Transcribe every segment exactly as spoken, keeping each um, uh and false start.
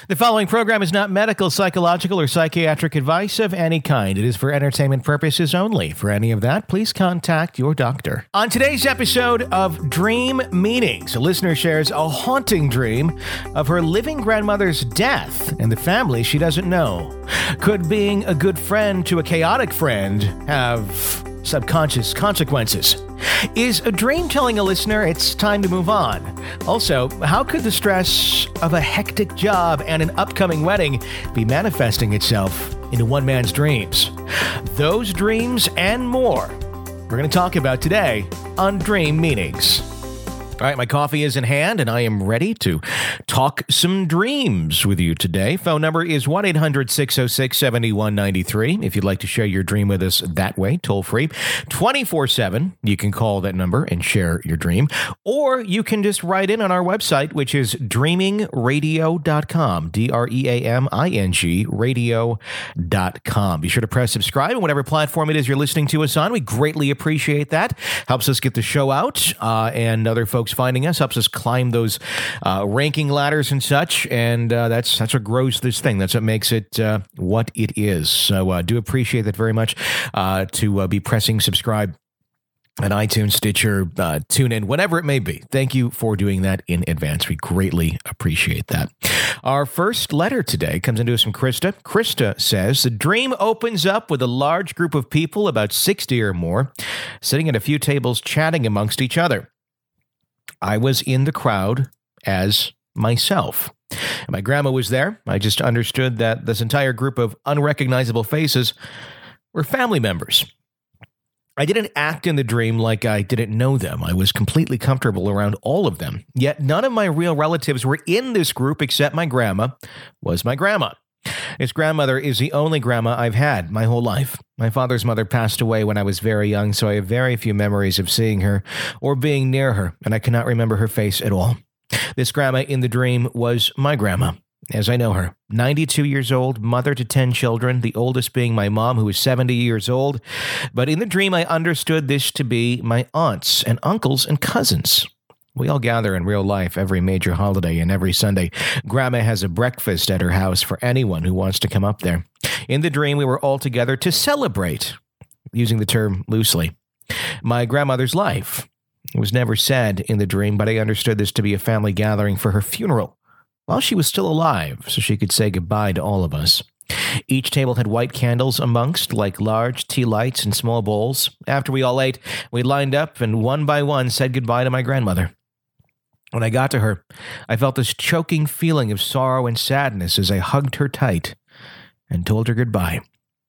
The following program is not medical, psychological, or psychiatric advice of any kind. It is for entertainment purposes only. For any of that, please contact your doctor. On today's episode of Dream Meanings, a listener shares a haunting dream of her living grandmother's death and the family she doesn't know. Could being a good friend to a chaotic friend have subconscious consequences? Is a dream telling a listener it's time to move on? Also, how could the stress of a hectic job and an upcoming wedding be manifesting itself into one man's dreams? Those dreams and more we're going to talk about today on Dream Meanings. All right, my coffee is in hand, and I am ready to talk some dreams with you today. Phone number is one eight hundred, six oh six, seven one nine three. If you'd like to share your dream with us that way, toll free, twenty-four seven. You can call that number and share your dream. Or you can just write in on our website, which is dreaming radio dot com, D R E A M I N G, radio dot com. Be sure to press subscribe on whatever platform it is you're listening to us on. We greatly appreciate that. Helps us get the show out, uh, and other folks finding us, helps us climb those uh, ranking ladders and such, and uh, that's that's what grows this thing. That's what makes it uh, what it is. So uh, do appreciate that very much, uh, to uh, be pressing subscribe on iTunes, Stitcher, uh, TuneIn, whatever it may be. Thank you for doing that in advance. We greatly appreciate that. Our first letter today comes into us from Krista. Krista says, the dream opens up with a large group of people, about sixty or more, sitting at a few tables chatting amongst each other. I was in the crowd as myself. My grandma was there. I just understood that this entire group of unrecognizable faces were family members. I didn't act in the dream like I didn't know them. I was completely comfortable around all of them. Yet none of my real relatives were in this group except my grandma was my grandma. This grandmother is the only grandma I've had my whole life. My father's mother passed away when I was very young, so I have very few memories of seeing her or being near her, and I cannot remember her face at all. This grandma in the dream was my grandma, as I know her. ninety-two years old, mother to ten children, the oldest being my mom, who is seventy years old. But in the dream, I understood this to be my aunts and uncles and cousins. We all gather in real life every major holiday, and every Sunday, Grandma has a breakfast at her house for anyone who wants to come up there. In the dream, we were all together to celebrate, using the term loosely, my grandmother's life. It was never said in the dream, but I understood this to be a family gathering for her funeral while she was still alive, so she could say goodbye to all of us. Each table had white candles amongst, like large tea lights in small bowls. After we all ate, we lined up and one by one said goodbye to my grandmother. When I got to her, I felt this choking feeling of sorrow and sadness as I hugged her tight and told her goodbye.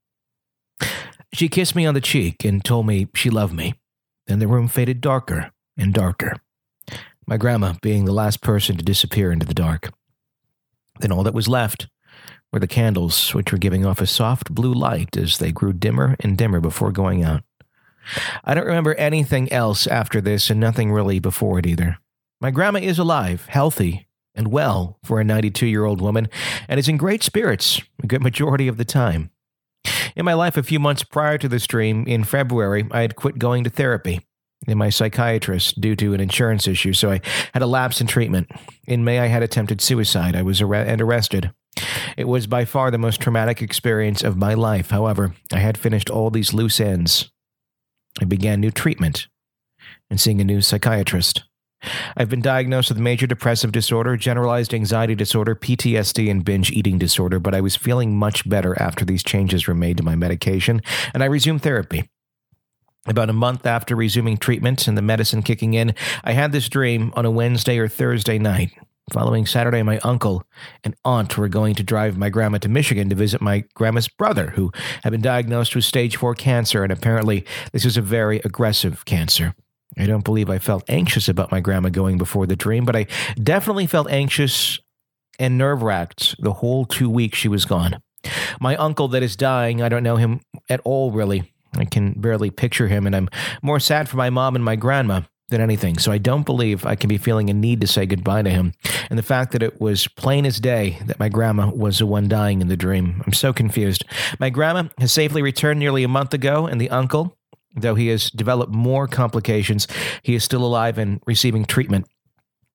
She kissed me on the cheek and told me she loved me. Then the room faded darker and darker, my grandma being the last person to disappear into the dark. Then all that was left were the candles, which were giving off a soft blue light as they grew dimmer and dimmer before going out. I don't remember anything else after this, and nothing really before it either. My grandma is alive, healthy, and well for a ninety-two-year-old woman, and is in great spirits a good majority of the time. In my life a few months prior to this dream, in February, I had quit going to therapy in my psychiatrist due to an insurance issue, so I had a lapse in treatment. In May, I had attempted suicide. I was ar- and arrested. It was by far the most traumatic experience of my life. However, I had finished all these loose ends. I began new treatment and seeing a new psychiatrist. I've been diagnosed with major depressive disorder, generalized anxiety disorder, P T S D, and binge eating disorder, but I was feeling much better after these changes were made to my medication, and I resumed therapy. About a month after resuming treatment and the medicine kicking in, I had this dream on a Wednesday or Thursday night. Following Saturday, my uncle and aunt were going to drive my grandma to Michigan to visit my grandma's brother, who had been diagnosed with stage four cancer, and apparently this was a very aggressive cancer. I don't believe I felt anxious about my grandma going before the dream, but I definitely felt anxious and nerve-wracked the whole two weeks she was gone. My uncle that is dying, I don't know him at all, really. I can barely picture him, and I'm more sad for my mom and my grandma than anything, so I don't believe I can be feeling a need to say goodbye to him. And the fact that it was plain as day that my grandma was the one dying in the dream, I'm so confused. My grandma has safely returned nearly a month ago, and the uncle, though he has developed more complications, he is still alive and receiving treatment.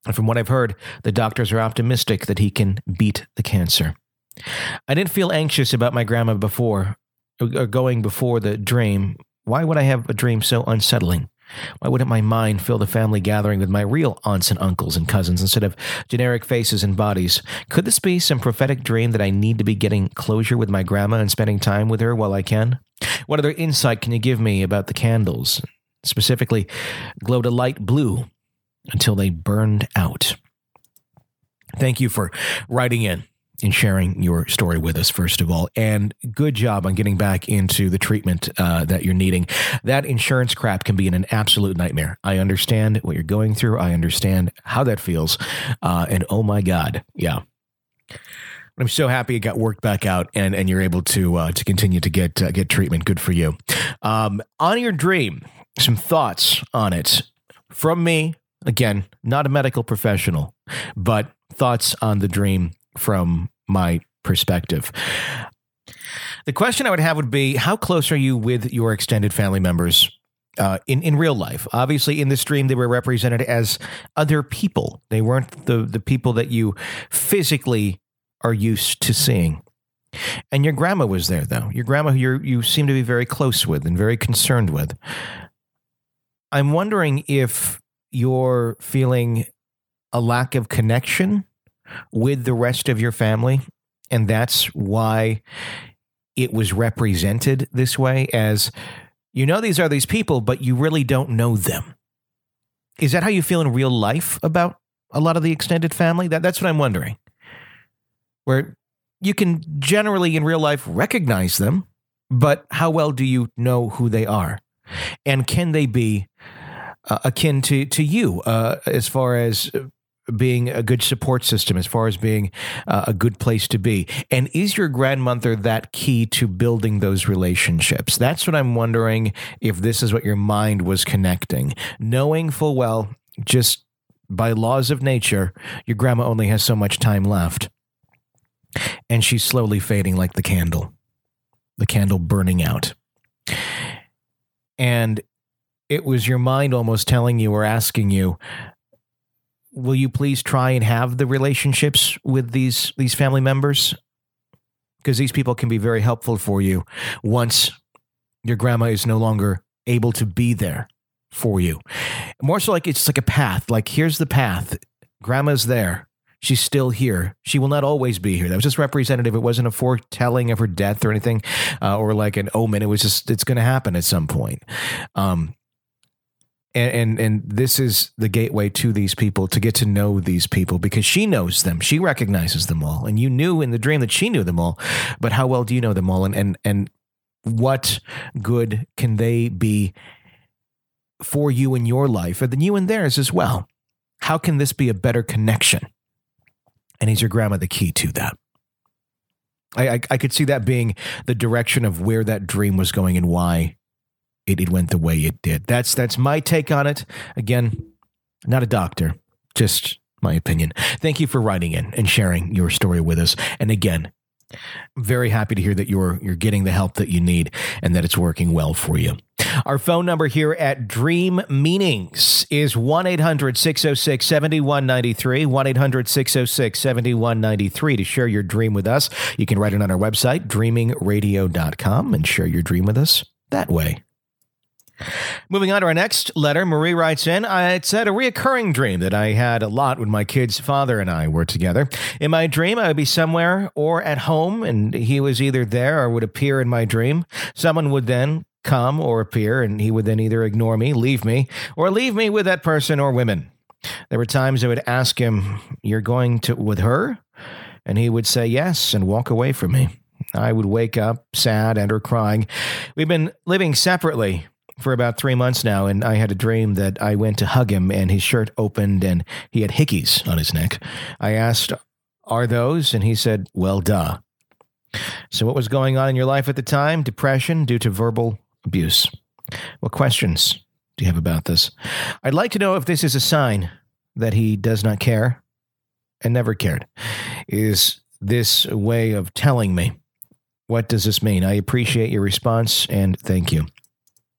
And from what I've heard, the doctors are optimistic that he can beat the cancer. I didn't feel anxious about my grandma before, or going before the dream. Why would I have a dream so unsettling? Why wouldn't my mind fill the family gathering with my real aunts and uncles and cousins instead of generic faces and bodies? Could this be some prophetic dream that I need to be getting closure with my grandma and spending time with her while I can? What other insight can you give me about the candles? Specifically, glowed a light blue until they burned out. Thank you for writing in and sharing your story with us, first of all. And good job on getting back into the treatment uh, that you're needing. That insurance crap can be an absolute nightmare. I understand what you're going through. I understand how that feels. Uh, and oh my God, yeah. I'm so happy it got worked back out and, and you're able to uh, to continue to get uh, get treatment. Good for you. Um, on your dream, some thoughts on it from me. Again, not a medical professional, but thoughts on the dream from my perspective. The question I would have would be, how close are you with your extended family members uh, in, in real life? Obviously, in this dream, they were represented as other people. They weren't the, the people that you physically are used to seeing. And your grandma was there, though. Your grandma who you you seem to be very close with and very concerned with. I'm wondering if you're feeling a lack of connection with the rest of your family, and that's why it was represented this way, as you know these are these people, but you really don't know them. Is that how you feel in real life about a lot of the extended family? That That's what I'm wondering. Where you can generally in real life recognize them, but how well do you know who they are? And can they be uh, akin to, to you uh, as far as being a good support system, as far as being uh, a good place to be? And is your grandmother that key to building those relationships? That's what I'm wondering, if this is what your mind was connecting, knowing full well, just by laws of nature, your grandma only has so much time left. And she's slowly fading like the candle, the candle burning out. And it was your mind almost telling you or asking you, will you please try and have the relationships with these, these family members? Because these people can be very helpful for you once your grandma is no longer able to be there for you. More so like it's like a path. Like, here's the path. Grandma's there. She's still here. She will not always be here. That was just representative. It wasn't a foretelling of her death or anything, uh, or like an omen. It was just, it's going to happen at some point. Um, and, and and this is the gateway to these people, to get to know these people, because she knows them. She recognizes them all. And you knew in the dream that she knew them all. But how well do you know them all? And and and what good can they be for you in your life, and then you in theirs as well? How can this be a better connection? And is your grandma the key to that? I, I I could see that being the direction of where that dream was going and why it, it went the way it did. That's that's my take on it. Again, not a doctor, just my opinion. Thank you for writing in and sharing your story with us. And again, I'm very happy to hear that you're you're getting the help that you need and that it's working well for you. Our phone number here at Dream Meanings is one eight hundred six oh six seven one nine three, one eight hundred six oh six seven one nine three to share your dream with us. You can write it on our website, dreaming radio dot com, and share your dream with us that way. Moving on to our next letter, Marie writes in, it's had a reoccurring dream that I had a lot when my kid's father and I were together. In my dream, I would be somewhere or at home, and he was either there or would appear in my dream. Someone would then come or appear, and he would then either ignore me, leave me, or leave me with that person or women. There were times I would ask him, "You're going to with her?" And he would say yes and walk away from me. I would wake up sad and or crying. We've been living separately for about three months now, and I had a dream that I went to hug him and his shirt opened and he had hickeys on his neck. I asked, "Are those?" And he said, "Well, duh." So what was going on in your life at the time? Depression due to verbal abuse. What questions do you have about this? I'd like to know if this is a sign that he does not care and never cared. Is this a way of telling me? What does this mean? I appreciate your response and thank you.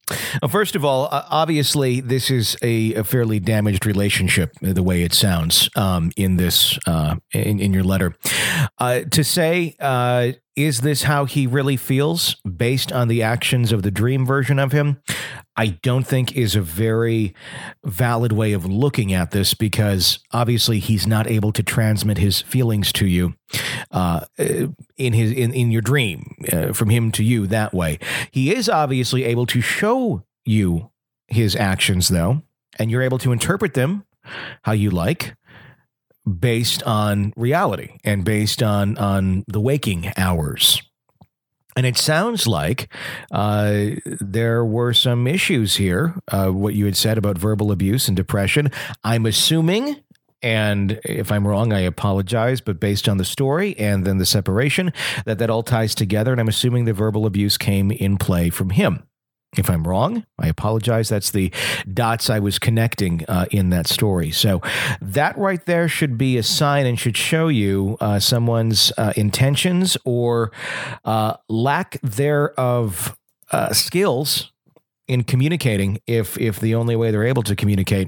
Well, first of all, uh, obviously, this is a, a fairly damaged relationship, the way it sounds um, in this uh, in, in your letter. Uh, to say, uh, is this how he really feels based on the actions of the dream version of him? I don't think is a very valid way of looking at this, because obviously he's not able to transmit his feelings to you uh, in his in, in your dream uh, from him to you that way. He is obviously able to show you his actions, though, and you're able to interpret them how you like, based on reality and based on on the waking hours. And it sounds like uh, there were some issues here, uh, what you had said about verbal abuse and depression. I'm assuming, and if I'm wrong, I apologize, but based on the story and then the separation, that that all ties together. And I'm assuming the verbal abuse came in play from him. If I'm wrong, I apologize. That's the dots I was connecting uh, in that story. So that right there should be a sign and should show you uh, someone's uh, intentions or uh, lack thereof uh, skills in communicating if if the only way they're able to communicate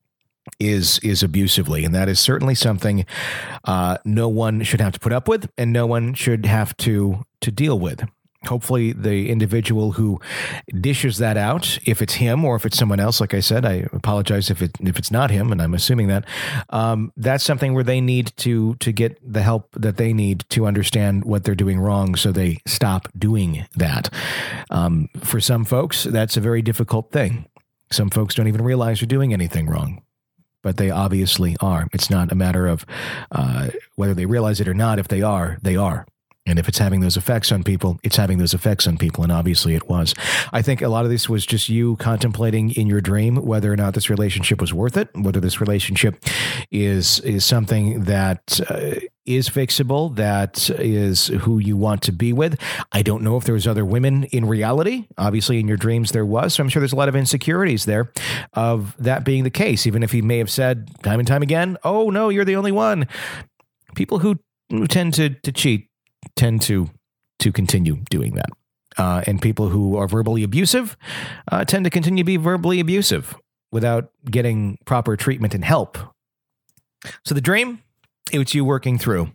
is is abusively. And that is certainly something uh, no one should have to put up with, and no one should have to to deal with. Hopefully the individual who dishes that out, if it's him or if it's someone else, like I said, I apologize if it if it's not him, and I'm assuming that, um, that's something where they need to to get the help that they need to understand what they're doing wrong, so they stop doing that. Um, for some folks, that's a very difficult thing. Some folks don't even realize they're doing anything wrong, but they obviously are. It's not a matter of uh, whether they realize it or not. If they are, they are. And if it's having those effects on people, it's having those effects on people. And obviously it was. I think a lot of this was just you contemplating in your dream whether or not this relationship was worth it, whether this relationship is is something that uh, is fixable, that is who you want to be with. I don't know if there was other women in reality. Obviously in your dreams there was. So I'm sure there's a lot of insecurities there of that being the case, even if he may have said time and time again, oh, no, you're the only one. People who, who tend to, to cheat tend to to continue doing that. Uh, and people who are verbally abusive uh, tend to continue to be verbally abusive without getting proper treatment and help. So the dream, it was you working through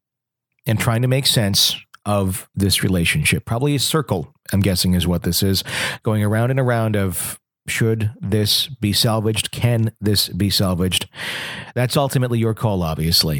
and trying to make sense of this relationship. Probably a circle, I'm guessing, is what this is, going around and around of, should this be salvaged? Can this be salvaged? That's ultimately your call, obviously.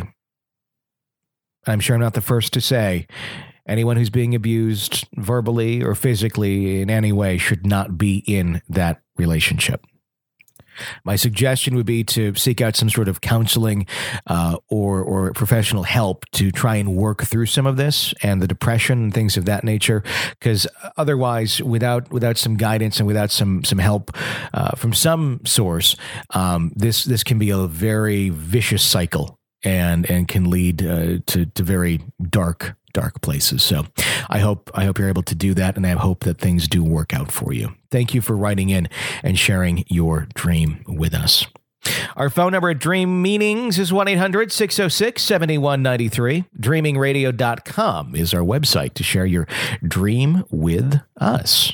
I'm sure I'm not the first to say anyone who's being abused verbally or physically in any way should not be in that relationship. My suggestion would be to seek out some sort of counseling uh, or or professional help to try and work through some of this and the depression and things of that nature. Because otherwise, without without some guidance and without some some help uh, from some source, um, this this can be a very vicious cycle. And and can lead uh, to to very dark dark places. So I hope I hope you're able to do that, and I hope that things do work out for you. Thank you for writing in and sharing your dream with us. Our phone number at Dream Meanings is one eight hundred six oh six seven one nine three. dreaming radio dot com is our website to share your dream with us.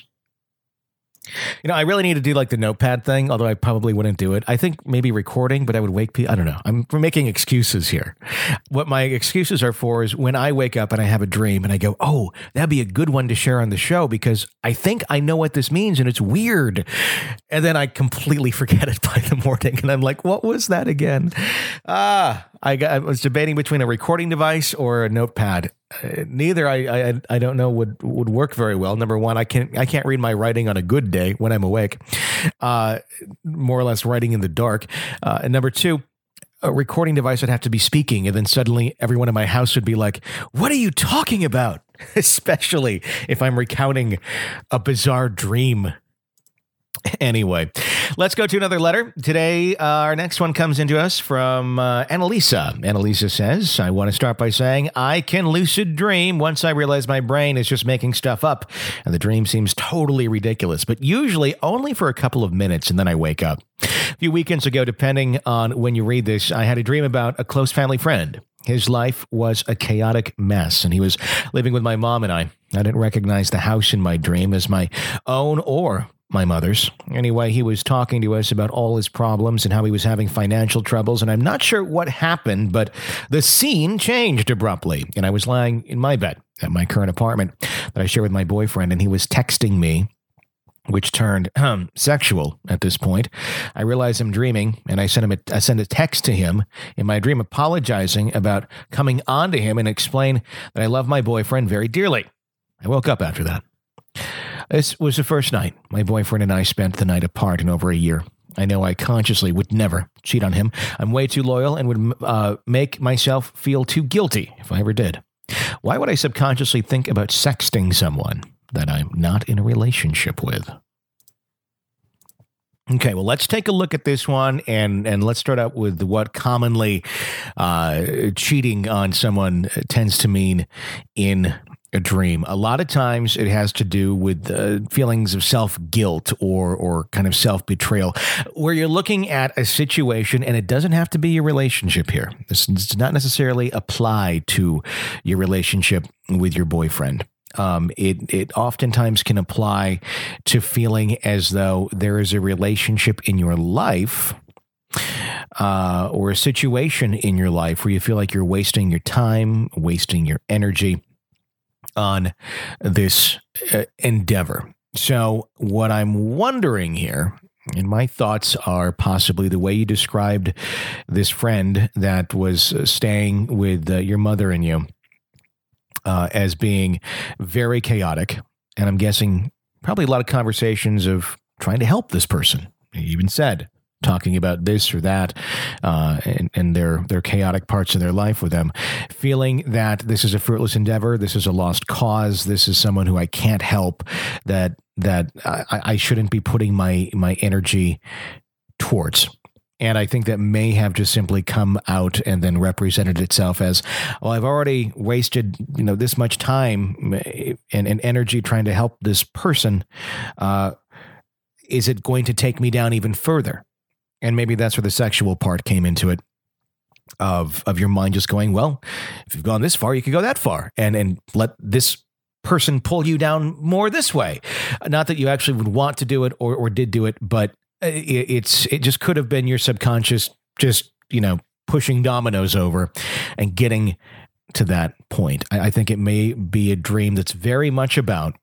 You know, I really need to do like the notepad thing, although I probably wouldn't do it. I think maybe recording, but I would wake people. I don't know. I'm making excuses here. What my excuses are for is when I wake up and I have a dream and I go, oh, that'd be a good one to share on the show because I think I know what this means and it's weird. And then I completely forget it by the morning. And I'm like, what was that again? Ah, I, got, I was debating between a recording device or a notepad. Uh, neither I, I I don't know would would work very well. Number one, I can't I can't read my writing on a good day when I'm awake, uh, more or less writing in the dark. Uh, and number two, a recording device would have to be speaking, and then suddenly everyone in my house would be like, "What are you talking about?" Especially if I'm recounting a bizarre dream. Anyway, let's go to another letter. Today, uh, our next one comes into us from uh, Annalisa. Annalisa says, I want to start by saying I can lucid dream once I realize my brain is just making stuff up and the dream seems totally ridiculous, but usually only for a couple of minutes and then I wake up. A few weekends ago, depending on when you read this, I had a dream about a close family friend. His life was a chaotic mess, and he was living with my mom and I. I didn't recognize the house in my dream as my own or my mother's. Anyway, he was talking to us about all his problems and how he was having financial troubles, and I'm not sure what happened, but the scene changed abruptly, and I was lying in my bed at my current apartment that I share with my boyfriend, and he was texting me, which turned um, sexual at this point. I realized I'm dreaming, and I sent him a, I sent a text to him in my dream apologizing about coming on to him and explain that I love my boyfriend very dearly. I woke up after that. This was the first night my boyfriend and I spent the night apart in over a year. I know I consciously would never cheat on him. I'm way too loyal and would uh, make myself feel too guilty if I ever did. Why would I subconsciously think about sexting someone that I'm not in a relationship with? Okay, well, let's take a look at this one, and, and let's start out with what commonly uh, cheating on someone tends to mean in a dream. A lot of times it has to do with uh, feelings of self-guilt or or kind of self-betrayal, where you're looking at a situation, and it doesn't have to be your relationship here. This does not necessarily apply to your relationship with your boyfriend. Um, it it oftentimes can apply to feeling as though there is a relationship in your life uh, or a situation in your life where you feel like you're wasting your time, wasting your energy on this uh, endeavor. So what I'm wondering here, and my thoughts are possibly the way you described this friend that was staying with uh, your mother and you uh, as being very chaotic. And I'm guessing probably a lot of conversations of trying to help this person. He even said, talking about this or that, uh, and, and their their chaotic parts of their life with them, feeling that this is a fruitless endeavor, this is a lost cause, this is someone who I can't help, that that I, I shouldn't be putting my my energy towards. And I think that may have just simply come out and then represented itself as, well, I've already wasted, you know, this much time and, and energy trying to help this person. Uh, is it going to take me down even further? And maybe that's where the sexual part came into it, of of your mind just going, well, if you've gone this far, you could go that far, and and let this person pull you down more this way. Not that you actually would want to do it or or did do it, but it, it's it just could have been your subconscious just, you know, pushing dominoes over and getting to that point. I, I think it may be a dream that's very much about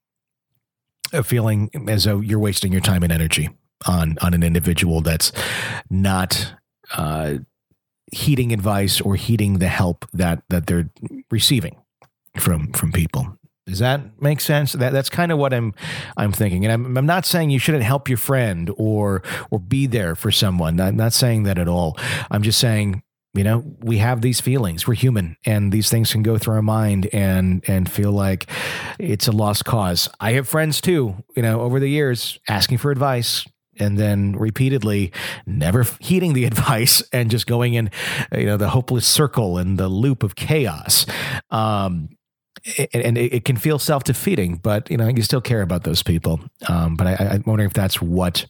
a feeling as though you're wasting your time and energy on on an individual that's not uh, heeding advice or heeding the help that that they're receiving from from people. Does that make sense? That that's kind of what I'm I'm thinking. And I'm I'm not saying you shouldn't help your friend or or be there for someone. I'm not saying that at all. I'm just saying, you know, we have these feelings. We're human, and these things can go through our mind and and feel like it's a lost cause. I have friends too, you know, over the years asking for advice, and then repeatedly never heeding the advice and just going in, you know, the hopeless circle and the loop of chaos. Um, and it can feel self-defeating, but, you know, you still care about those people. Um, but I, I'm wondering if that's what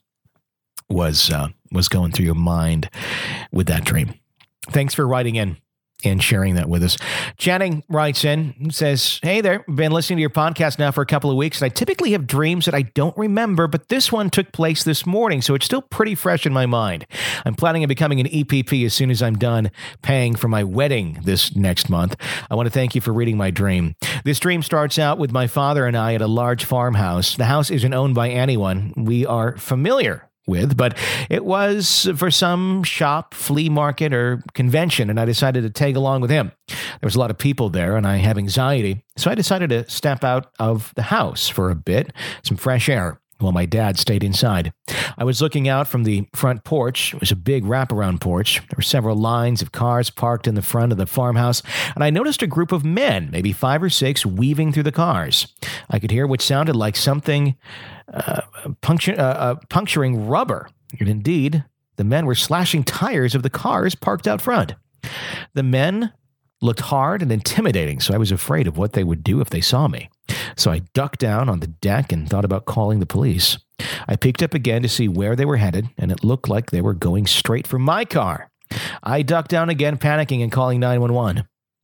was uh, was going through your mind with that dream. Thanks for writing in and sharing that with us. Channing writes in and says, hey there, been listening to your podcast now for a couple of weeks, and I typically have dreams that I don't remember, but this one took place this morning, so it's still pretty fresh in my mind. I'm planning on becoming an E P P as soon as I'm done paying for my wedding this next month. I want to thank you for reading my dream. This dream starts out with my father and I at a large farmhouse. The house isn't owned by anyone we are familiar with, but it was for some shop, flea market, or convention, and I decided to tag along with him. There was a lot of people there, and I have anxiety, so I decided to step out of the house for a bit, some fresh air, while my dad stayed inside. I was looking out from the front porch. It was a big wraparound porch. There were several lines of cars parked in the front of the farmhouse, and I noticed a group of men, maybe five or six, weaving through the cars. I could hear what sounded like something uh, punctu- uh, uh, puncturing rubber. And indeed, the men were slashing tires of the cars parked out front. The men looked hard and intimidating, so I was afraid of what they would do if they saw me. So I ducked down on the deck and thought about calling the police. I peeked up again to see where they were headed, and it looked like they were going straight for my car. I ducked down again, panicking and calling nine one one.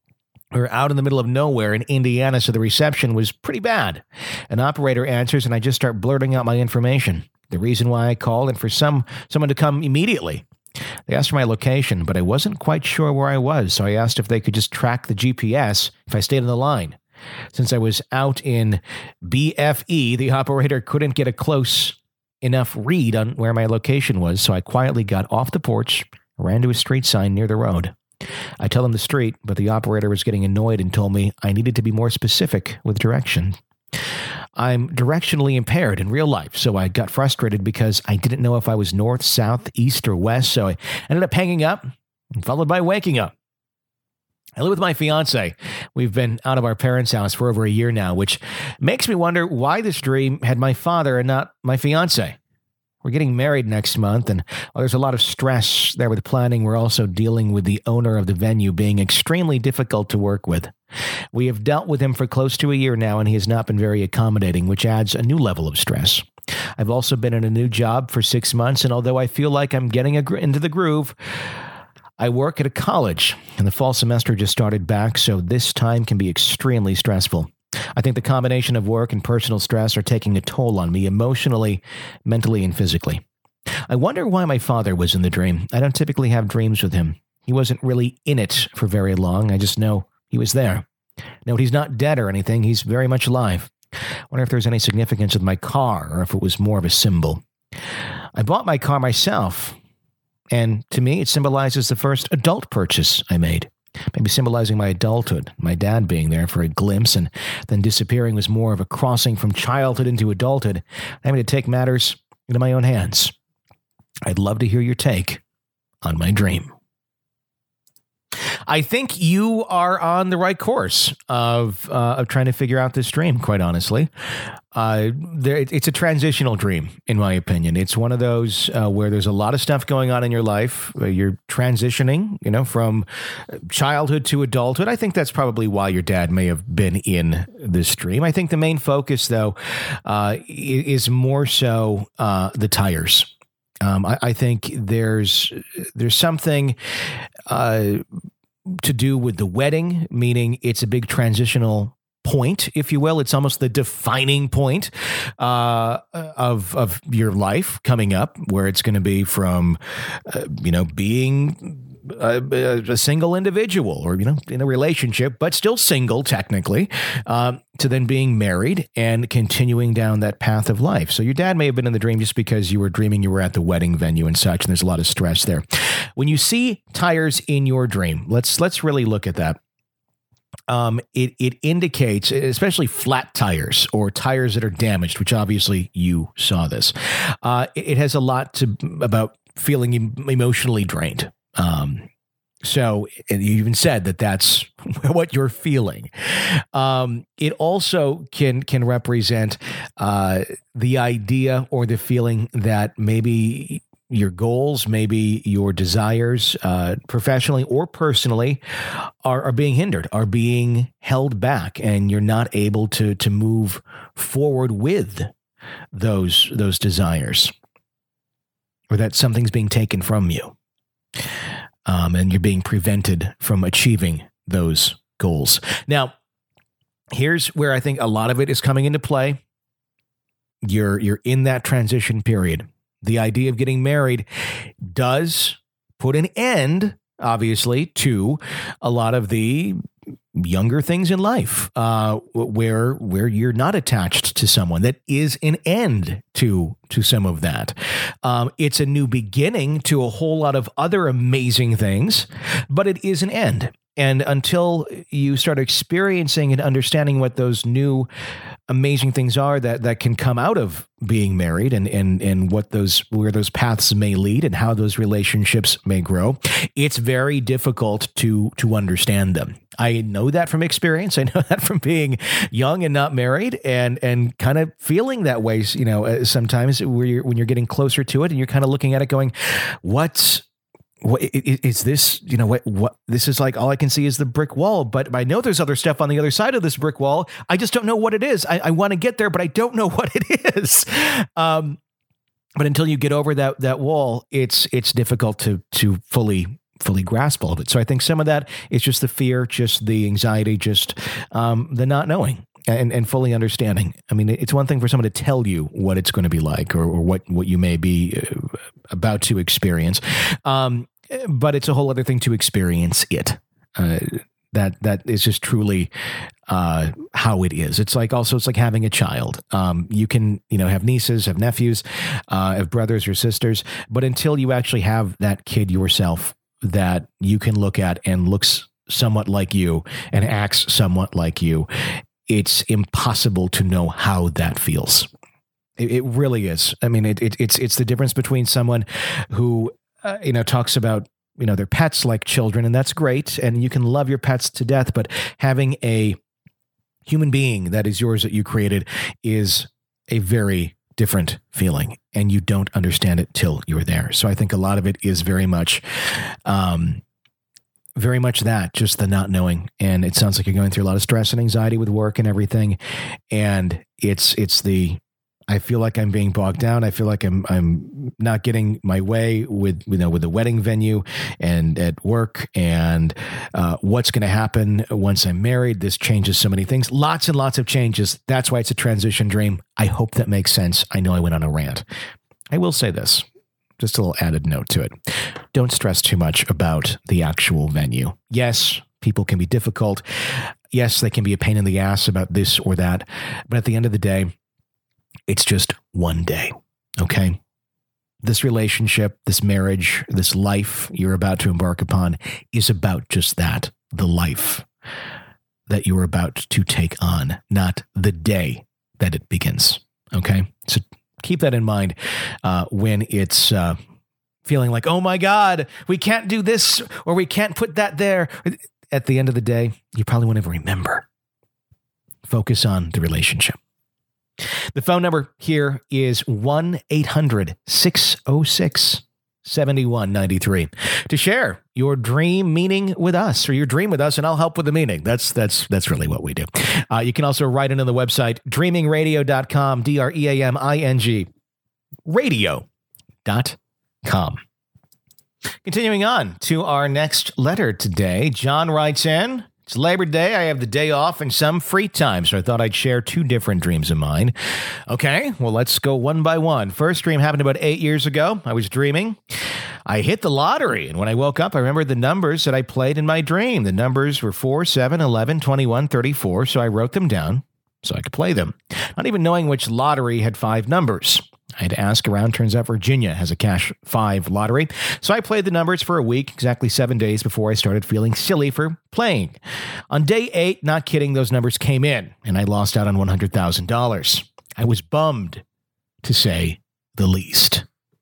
We're out in the middle of nowhere in Indiana, so the reception was pretty bad. An operator answers, and I just start blurting out my information, the reason why I called, and for some someone to come immediately. They asked for my location, but I wasn't quite sure where I was, so I asked if they could just track the G P S if I stayed on the line. Since I was out in B F E, the operator couldn't get a close enough read on where my location was, so I quietly got off the porch, ran to a street sign near the road. I tell him the street, but the operator was getting annoyed and told me I needed to be more specific with direction. I'm directionally impaired in real life, so I got frustrated because I didn't know if I was north, south, east, or west, so I ended up hanging up, followed by waking up. I live with my fiance. We've been out of our parents' house for over a year now, which makes me wonder why this dream had my father and not my fiance. We're getting married next month, and while there's a lot of stress there with planning, we're also dealing with the owner of the venue being extremely difficult to work with. We have dealt with him for close to a year now, and he has not been very accommodating, which adds a new level of stress. I've also been in a new job for six months, and although I feel like I'm getting a gr- into the groove, I work at a college, and the fall semester just started back, so this time can be extremely stressful. I think the combination of work and personal stress are taking a toll on me emotionally, mentally, and physically. I wonder why my father was in the dream. I don't typically have dreams with him. He wasn't really in it for very long. I just know he was there. Note, he's not dead or anything. He's very much alive. I wonder if there's any significance with my car or if it was more of a symbol. I bought my car myself, and to me, it symbolizes the first adult purchase I made. Maybe symbolizing my adulthood, my dad being there for a glimpse and then disappearing was more of a crossing from childhood into adulthood, having to take matters into my own hands. I'd love to hear your take on my dream. I think you are on the right course of uh, of trying to figure out this dream, quite honestly. Uh, there, it's a transitional dream, in my opinion. It's one of those uh, where there's a lot of stuff going on in your life. Uh, you're transitioning, you know, from childhood to adulthood. I think that's probably why your dad may have been in this dream. I think the main focus, though, uh, is more so uh, the tires. Um, I, I think there's there's something uh, to do with the wedding, meaning it's a big transitional point, if you will. It's almost the defining point uh, of of your life coming up, where it's going to be from, uh, you know, being a, a single individual or, you know, in a relationship, but still single technically, um, to then being married and continuing down that path of life. So your dad may have been in the dream just because you were dreaming you were at the wedding venue and such, and there's a lot of stress there. When you see tires in your dream, let's let's really look at that. Um, it it indicates, especially flat tires or tires that are damaged, which obviously you saw this. Uh, it, it has a lot to about feeling em- emotionally drained. Um, so and you even said that that's what you're feeling. Um, it also can can represent uh, the idea or the feeling that maybe your goals, maybe your desires, uh, professionally or personally, are, are being hindered, are being held back, and you're not able to to move forward with those those desires, or that something's being taken from you, um, and you're being prevented from achieving those goals. Now, here's where I think a lot of it is coming into play. You're you're in that transition period. The idea of getting married does put an end, obviously, to a lot of the younger things in life, uh, where where you're not attached to someone. That is an end to to some of that. Um, it's a new beginning to a whole lot of other amazing things, but it is an end. And until you start experiencing and understanding what those new amazing things are that, that can come out of being married, and, and, and what those, where those paths may lead and how those relationships may grow, it's very difficult to, to understand them. I know that from experience. I know that from being young and not married, and, and kind of feeling that way, you know, sometimes where you're, when you're getting closer to it and you're kind of looking at it going, what's, What is this? You know what? What this is like? All I can see is the brick wall, but I know there's other stuff on the other side of this brick wall. I just don't know what it is. I, I want to get there, but I don't know what it is. Um, but until you get over that that wall, it's it's difficult to to fully fully grasp all of it. So I think some of that is just the fear, just the anxiety, just um, the not knowing and, and fully understanding. I mean, it's one thing for someone to tell you what it's going to be like or, or what, what you may be about to experience. Um, but it's a whole other thing to experience it. Uh, that that is just truly uh, how it is. It's like also it's like having a child. Um, you can you know have nieces, have nephews, uh, have brothers or sisters, but until you actually have that kid yourself that you can look at and looks somewhat like you and acts somewhat like you, it's impossible to know how that feels. It, it really is. I mean, it, it, it's it's the difference between someone who uh, you know talks about you know, their pets like children, and that's great. And you can love your pets to death, but having a human being that is yours that you created is a very different feeling, and you don't understand it till you're there. So I think a lot of it is very much, um, very much that, just the not knowing. And it sounds like you're going through a lot of stress and anxiety with work and everything. And it's, it's the, I feel like I'm being bogged down. I feel like I'm I'm not getting my way with you know with the wedding venue and at work and uh, what's going to happen once I'm married. This changes so many things. Lots and lots of changes. That's why it's a transition dream. I hope that makes sense. I know I went on a rant. I will say this, just a little added note to it. Don't stress too much about the actual venue. Yes, people can be difficult. Yes, they can be a pain in the ass about this or that. But at the end of the day, it's just one day, okay? This relationship, this marriage, this life you're about to embark upon is about just that, the life that you're about to take on, not the day that it begins, okay? So keep that in mind uh, when it's uh, feeling like, oh my God, we can't do this or we can't put that there. At the end of the day, you probably won't ever remember. Focus on the relationship. The phone number here is one eight hundred six oh six seven one nine three to share your dream meaning with us or your dream with us, and I'll help with the meaning. That's that's that's really what we do. Uh, you can also write in on the website, dreaming radio dot com, D R E A M I N G, radio dot com. Continuing on to our next letter today, John writes in, it's Labor Day. I have the day off and some free time, so I thought I'd share two different dreams of mine. Okay, well, let's go one by one. First dream happened about eight years ago. I was dreaming. I hit the lottery, and when I woke up, I remembered the numbers that I played in my dream. The numbers were four, seven, eleven, twenty-one, thirty-four, so I wrote them down so I could play them, not even knowing which lottery had five numbers. I had to ask around. Turns out Virginia has a cash five lottery. So I played the numbers for a week, exactly seven days before I started feeling silly for playing. On day eight, not kidding, those numbers came in, and I lost out on one hundred thousand dollars. I was bummed, to say the least.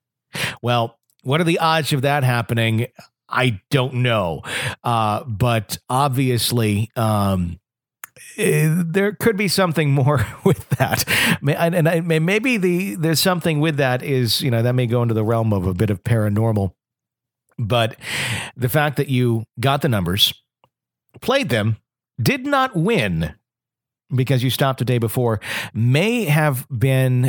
Well, what are the odds of that happening? I don't know. Uh, but obviously, um, there could be something more with that. And, and maybe the there's something with that is, you know, that may go into the realm of a bit of paranormal. But the fact that you got the numbers, played them, did not win because you stopped a day before, may have been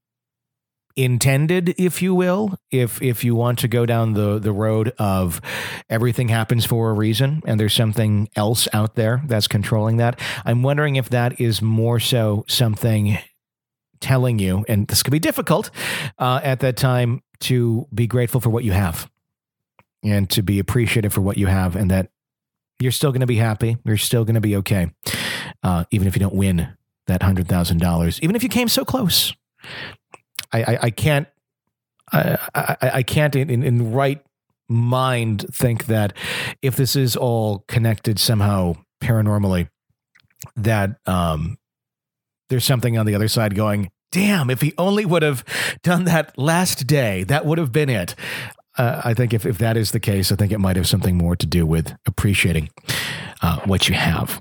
intended, if you will, if if you want to go down the, the road of everything happens for a reason and there's something else out there that's controlling that. I'm wondering if that is more so something telling you, and this could be difficult uh, at that time, to be grateful for what you have and to be appreciative for what you have, and that you're still going to be happy. You're still going to be okay, uh, even if you don't win that one hundred thousand dollars, even if you came so close. I, I, I can't, I, I, I can't in, in right mind think that if this is all connected somehow paranormally, that um, there's something on the other side going, damn, if he only would have done that last day, that would have been it. Uh, I think if, if that is the case, I think it might have something more to do with appreciating uh, what you have.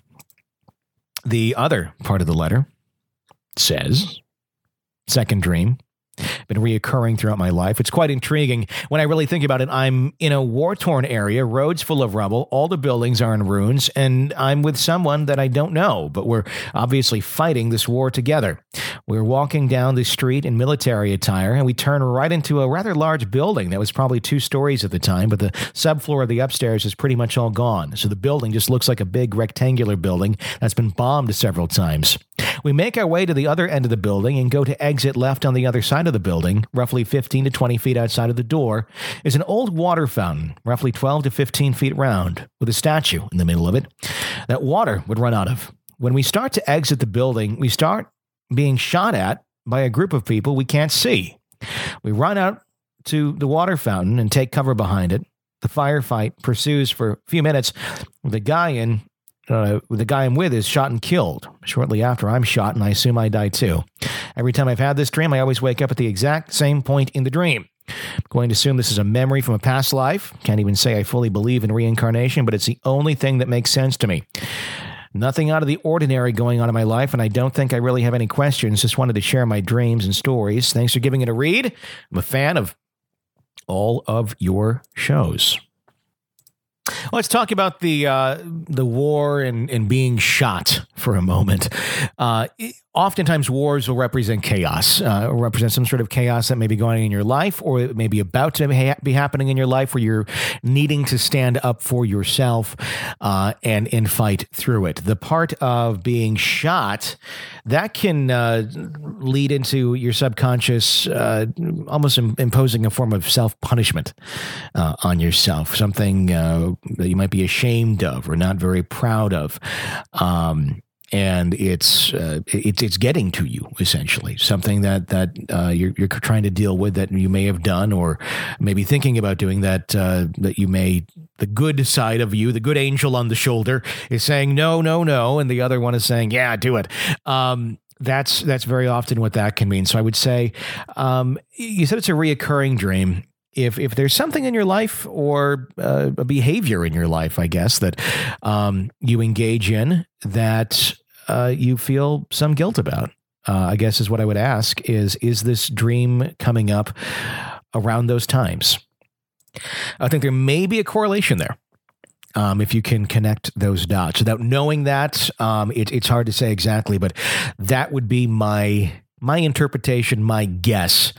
The other part of the letter says, second dream, been reoccurring throughout my life. It's quite intriguing. When I really think about it, I'm in a war-torn area, roads full of rubble, all the buildings are in ruins, and I'm with someone that I don't know, but we're obviously fighting this war together. We're walking down the street in military attire, and we turn right into a rather large building that was probably two stories at the time, but the subfloor of the upstairs is pretty much all gone. So the building just looks like a big rectangular building that's been bombed several times. We make our way to the other end of the building and go to exit left on the other side of the building. Roughly fifteen to twenty feet outside of the door is an old water fountain, roughly twelve to fifteen feet round, with a statue in the middle of it that water would run out of. When we start to exit the building, we start being shot at by a group of people we can't see. We run out to the water fountain and take cover behind it. The firefight pursues for a few minutes. The guy in Uh, the guy I'm with is shot and killed. Shortly after, I'm shot, and I assume I die too. Every time I've had this dream, I always wake up at the exact same point in the dream. I'm going to assume this is a memory from a past life. Can't even say I fully believe in reincarnation, but it's the only thing that makes sense to me. Nothing out of the ordinary going on in my life, and I don't think I really have any questions. Just wanted to share my dreams and stories. Thanks for giving it a read. I'm a fan of all of your shows. Let's talk about the uh, the war and, and being shot for a moment. Uh, oftentimes, wars will represent chaos, uh, or represent some sort of chaos that may be going on in your life, or it may be about to ha- be happening in your life, where you're needing to stand up for yourself uh, and and fight through it. The part of being shot that can uh, lead into your subconscious, uh, almost im- imposing a form of self-punishment uh, on yourself, something uh, that you might be ashamed of or not very proud of. Um, and it's, uh, it's, it's getting to you, essentially, something that, that uh, you're, you're trying to deal with that you may have done, or maybe thinking about doing that, uh, that you may, the good side of you, the good angel on the shoulder is saying, no, no, no. And the other one is saying, yeah, do it. Um, that's, that's very often what that can mean. So I would say, um, you said it's a reoccurring dream. If if there's something in your life, or uh, a behavior in your life, I guess, that um, you engage in that uh, you feel some guilt about, uh, I guess is what I would ask is, is this dream coming up around those times? I think there may be a correlation there. Um, if you can connect those dots. Without knowing that, um, it, it's hard to say exactly, but that would be my my interpretation, my guess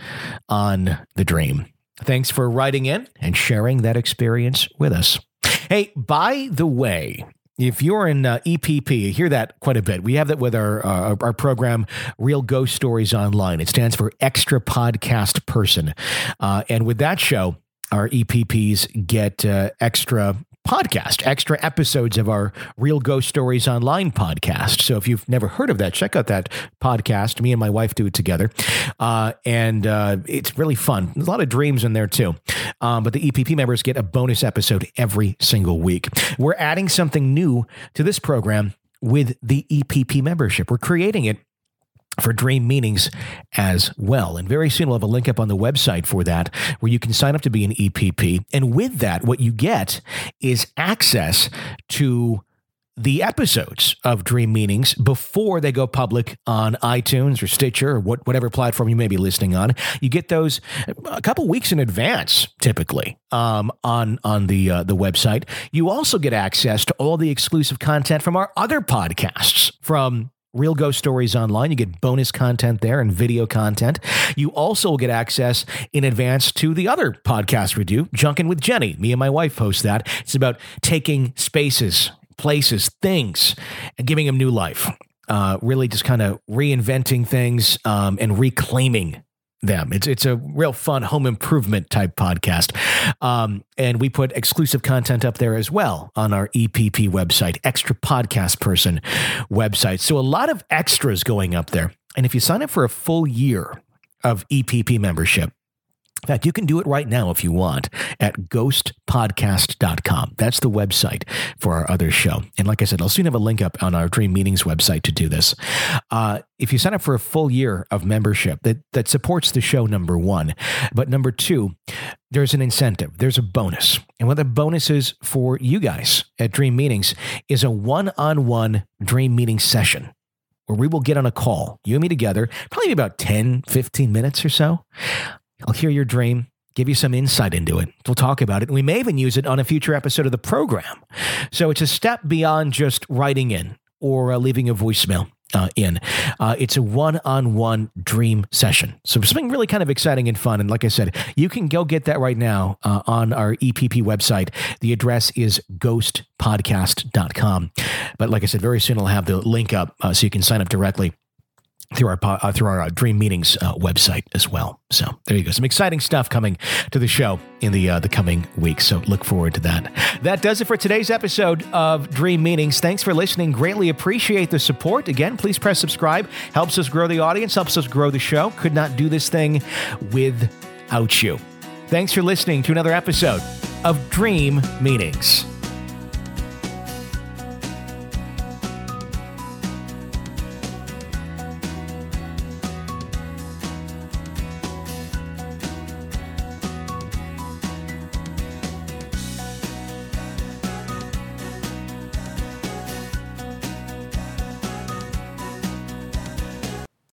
on the dream. Thanks for writing in and sharing that experience with us. Hey, by the way, if you're in uh, E P P, you hear that quite a bit. We have that with our, uh, our program, Real Ghost Stories Online. It stands for Extra Podcast Person. Uh, and with that show, our E P Ps get uh, extra podcast, extra episodes of our Real Ghost Stories Online podcast. So if you've never heard of that, check out that podcast. Me and my wife do it together. Uh, and uh, it's really fun. There's a lot of dreams in there too. Um, but the E P P members get a bonus episode every single week. We're adding something new to this program with the E P P membership. We're creating it for Dream Meanings as well. And very soon we'll have a link up on the website for that, where you can sign up to be an E P P. And with that, what you get is access to the episodes of Dream Meanings before they go public on iTunes or Stitcher or what, whatever platform you may be listening on. You get those a couple weeks in advance, typically, um, on on the uh, the website. You also get access to all the exclusive content from our other podcasts, from Real Ghost Stories Online. You get bonus content there and video content. You also get access in advance to the other podcast we do, Junkin' with Jenny. Me and my wife host that. It's about taking spaces, places, things, and giving them new life. Uh, really just kind of reinventing things um, and reclaiming them. It's it's a real fun home improvement type podcast. Um, and we put exclusive content up there as well on our E P P website, Extra Podcast Person website. So a lot of extras going up there. And if you sign up for a full year of E P P membership, in fact, you can do it right now if you want at ghost podcast dot com. That's the website for our other show. And like I said, I'll soon have a link up on our Dream Meanings website to do this. Uh, if you sign up for a full year of membership, that, that supports the show, number one. But number two, there's an incentive. There's a bonus. And what the bonus is for you guys at Dream Meanings is a one-on-one Dream Meeting session where we will get on a call, you and me together, probably about ten, fifteen minutes or so. I'll hear your dream, give you some insight into it. We'll talk about it, and we may even use it on a future episode of the program. So it's a step beyond just writing in or uh, leaving a voicemail uh, in. Uh, it's a one-on-one dream session. So something really kind of exciting and fun. And like I said, you can go get that right now uh, on our E P P website. The address is ghost podcast dot com. But like I said, very soon I'll have the link up uh, so you can sign up directly through our uh, through our uh, Dream Meetings uh, website as well. So there you go. Some exciting stuff coming to the show in the uh, the coming weeks. So look forward to that. That does it for today's episode of Dream Meetings. Thanks for listening. Greatly appreciate the support. Again, please press subscribe. Helps us grow the audience. Helps us grow the show. Could not do this thing without you. Thanks for listening to another episode of Dream Meetings.